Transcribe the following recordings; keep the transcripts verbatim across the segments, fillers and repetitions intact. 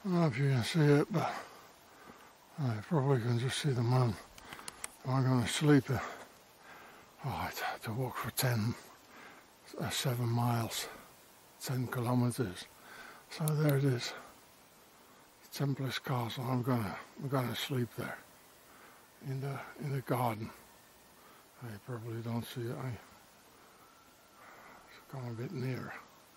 I don't know if you can see it, but I probably can just see the moon. I'm going to sleep here. Oh, I had to walk for ten, uh, seven miles, ten kilometers. So there it is, Templars Castle. I'm gonna, I'm gonna sleep there, in the in the garden. I probably don't see it. I it's come a bit nearer.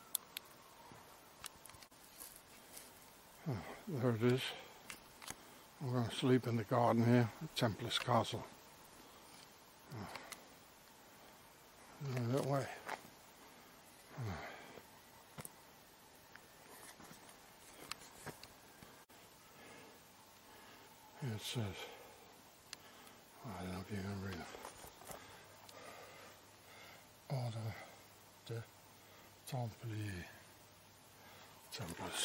Oh, there it is. I'm going to sleep in the garden here at Templars Castle. Oh. That way. Oh. Here it says, I don't know if you can read it. Order de Templiers. Templars.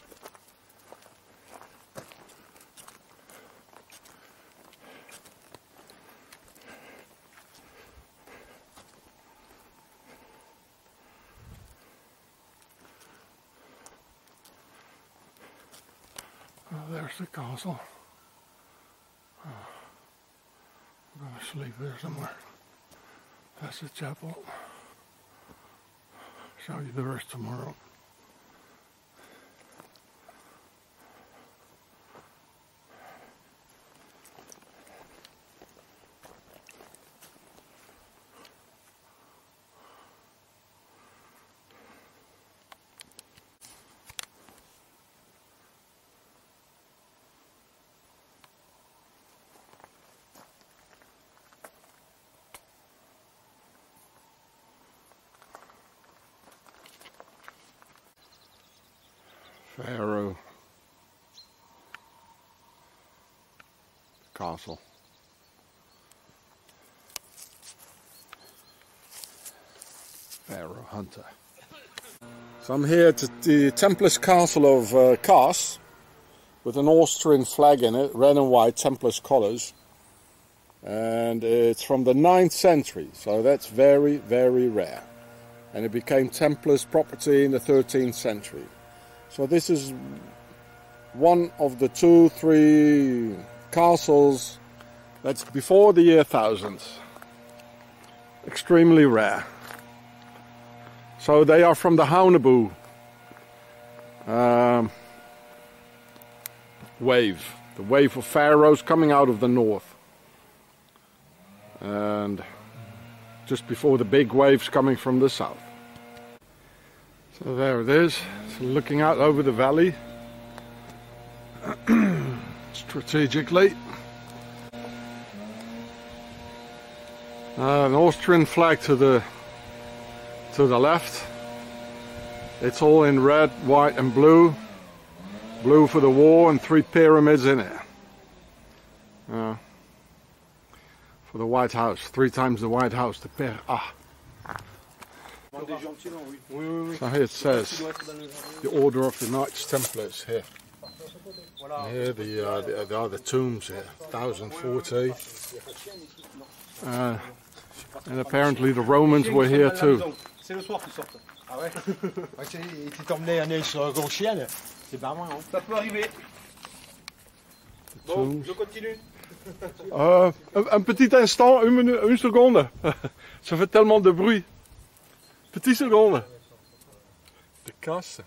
Oh, there's the castle. Oh, I'm going to sleep there somewhere. That's the chapel. Show you the rest tomorrow. Faroe Castle. Faroe Hunter. So I'm here at the Templars Castle of uh, Kars with an Austrian flag in it, red and white, Templars colours. And it's from the ninth century, so that's very, very rare. And it became Templars property in the thirteenth century. So this is one of the two, three castles that's before the year one thousand. Extremely rare. So they are from the Haunebu um, wave. The wave of pharaohs coming out of the north. And just before the big waves coming from the south. So there it is, so looking out over the valley, strategically. Uh, an Austrian flag to the to the left. It's all in red, white and blue. Blue for the war and three pyramids in it. Uh, for the White House, three times the White House. The pyramid. Ah. So here it says the Order of the Knights Templars here. And here the, uh, the, the other tombs here, one thousand forty. Uh, and apparently the Romans were here too. Euh, un, un petit instant, une, minute, une seconde. Ça fait tellement de bruit. Petit seconde. De casse.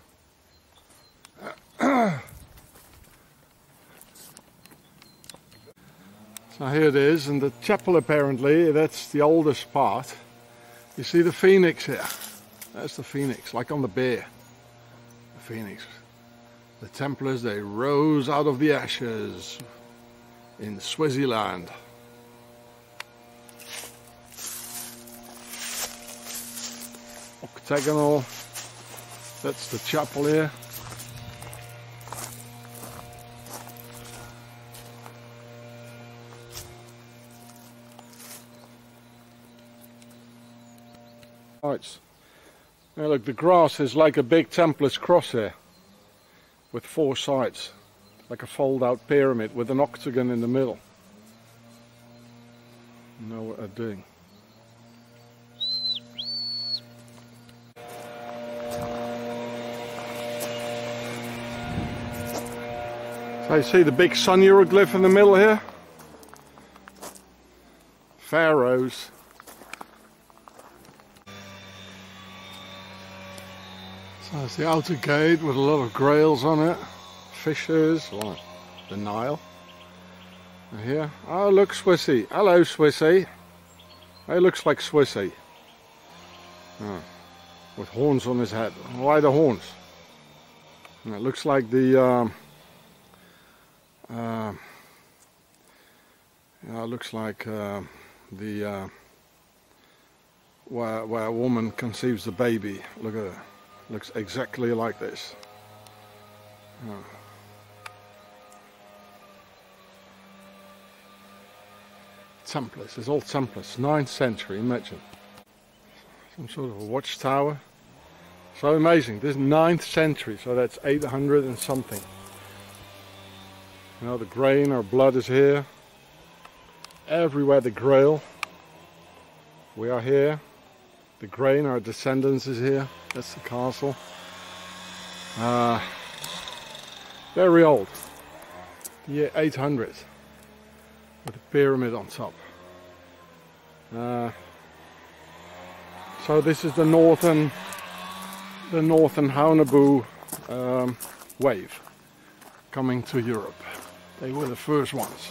So here it is, and the chapel apparently, that's the oldest part. You see the phoenix here? That's the phoenix, like on the bear. The phoenix. The Templars, they rose out of the ashes in Swaziland. Octagonal, that's the chapel here. Right. Now look, the grass is like a big Templars cross here, with four sides, like a fold-out pyramid with an octagon in the middle. You know what they're doing. So you see the big sun hieroglyph in the middle here? Pharaohs. So it's the outer gate with a lot of grails on it. Fishers, like the Nile. And here, oh look, Swissy. Hello, Swissy. He looks like Swissy. Oh, with horns on his head. Why the horns? And it looks like the um, uh, yeah, it looks like uh, the uh, where where a woman conceives the baby. Look at it. Looks exactly like this. Oh. Templars, it's all Templars, ninth century, imagine. Some sort of a watchtower. So amazing, this is ninth century, so that's eight hundred and something. You know, the grain, our blood is here. Everywhere the grail. We are here. The grain, our descendants is here. That's the castle. Uh, very old. Year eight hundred. With a pyramid on top. Uh, so this is the northern, the northern Haunebu um, wave coming to Europe. They were the first ones.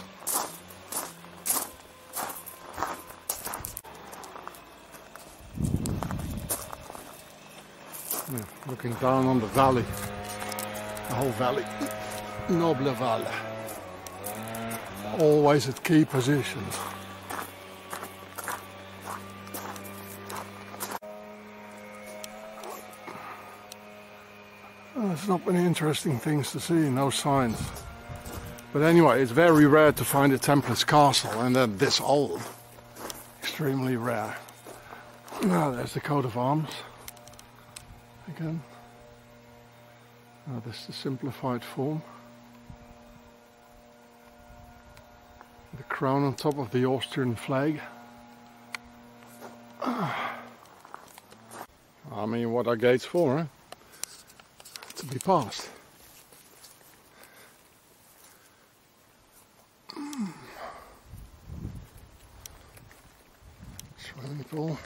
Yeah, looking down on the valley, the whole valley, Noble Valle. Always at key positions. Oh, there's not many interesting things to see, no signs. But anyway, it's very rare to find a Templars castle, and then this old. Extremely rare. Now there's the coat of arms. Again. Now this is the simplified form. The crown on top of the Austrian flag. I mean, what are gates for, eh? To be passed. Swimming pool.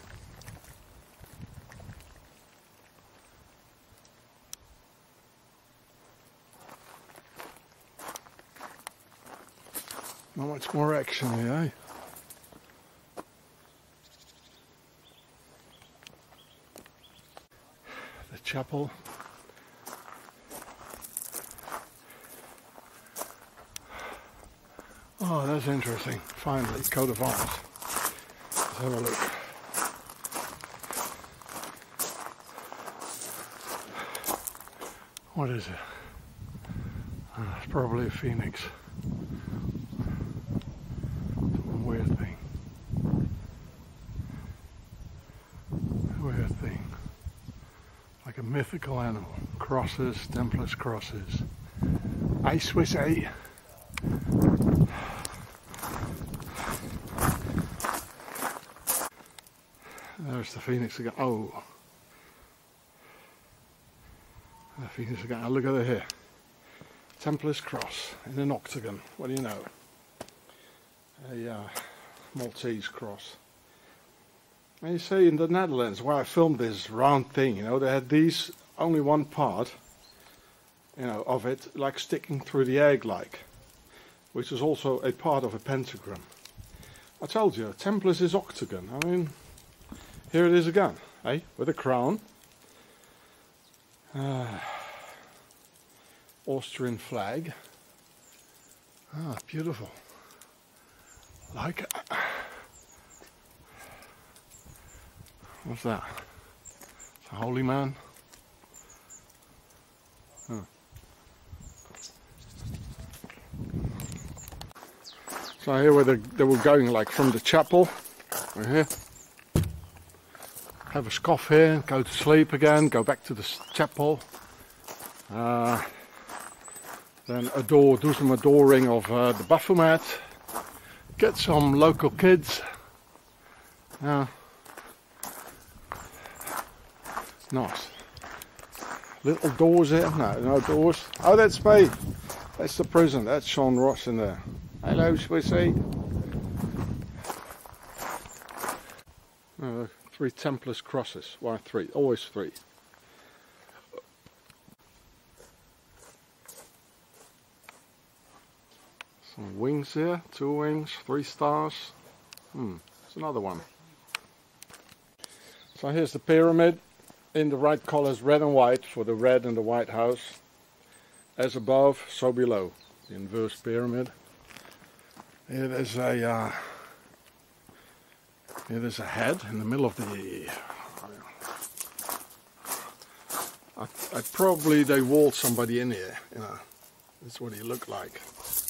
Not much more action here, eh? The chapel. Oh, that's interesting. Finally, coat of arms. Let's have a look. What is it? Oh, it's probably a phoenix. Weird thing. Weird thing. Like a mythical animal. Crosses, Templars crosses. Aye, Swiss, aye. There's the phoenix again. Oh. The phoenix again. Oh, look at it here. Templars cross in an octagon. What do you know? A uh, Maltese cross. And you see in the Netherlands where I filmed this round thing, you know, they had these, only one part, you know, of it, like sticking through the egg like, which is also a part of a pentagram. I told you, Templars is octagon. I mean, here it is again, eh, with a crown. Uh, Austrian flag. Ah, beautiful. Like it. What's that? It's a holy man. Huh. So here where they, they were going, like from the chapel, right here. Have a scoff here, go to sleep again, go back to the chapel. Uh, then adore, do some adoring of uh, the Baphomet. Get some local kids. Yeah. Nice. Little doors here. No, no doors. Oh, that's me. That's the prison. That's Sean Ross in there. Hello, shall we see? Uh, three Templars crosses. Why three? Always three. Some wings here. Two wings. Three stars. Hmm. There's another one. So here's the pyramid. In the right colors, red and white, for the red and the white house. As above, so below. The inverse pyramid. Here there's a uh, here there's a head in the middle of the. I, I probably they walled somebody in here. You know, that's what he looked like.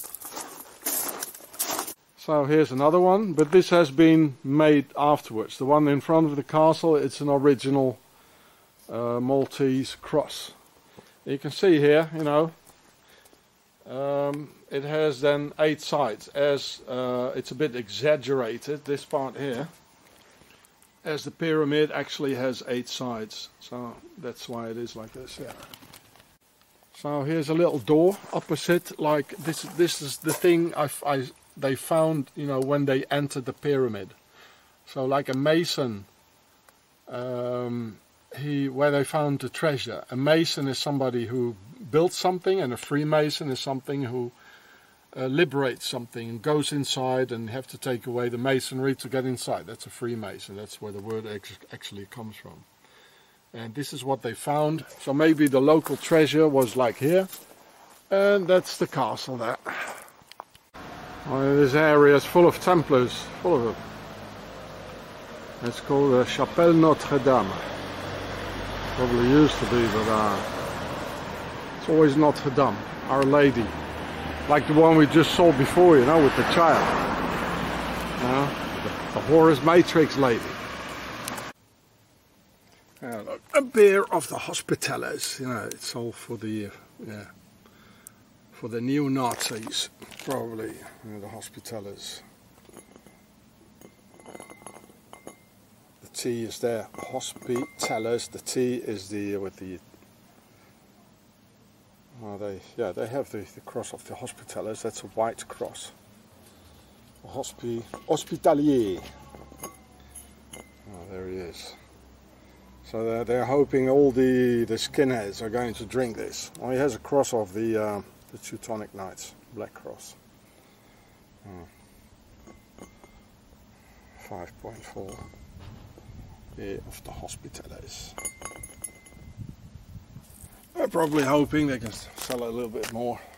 So here's another one, but this has been made afterwards. The one in front of the castle, it's an original uh, Maltese cross. You can see here, you know. Um, it has then eight sides, as uh, it's a bit exaggerated, this part here, as the pyramid actually has eight sides, so that's why it is like this. Yeah. So here's a little door opposite, like this. This is the thing I, I they found, you know, when they entered the pyramid. So like a mason, um, he where they found the treasure. A mason is somebody who built something, and a Freemason is something who uh, liberates something and goes inside and have to take away the masonry to get inside. That's a Freemason. That's where the word ex actually comes from. And this is what they found. So maybe the local treasure was like here, and that's the castle there. Well, this area is full of Templars, full of them. It's called uh, Chapelle Notre Dame. Probably used to be, but uh, it's always Notre Dame, Our Lady. Like the one we just saw before, you know, with the child. You know, the, the Horus Matrix lady. Yeah, look, a beer of the Hospitallers. You know, it's all for the, uh, yeah, for the neo-Nazis, probably, you know, the Hospitallers. The T is there, Hospitallers. The T is the uh, with the. Oh, they yeah they have the, the cross of the Hospitallers. That's a white cross. Hospi Hospitalier. Oh, there he is. So they're, they're hoping all the the skinheads are going to drink this. Oh, he has a cross of the uh, the Teutonic Knights, black cross. Oh. five point four. Year of the Hospitallers. They're probably hoping they can sell a little bit more.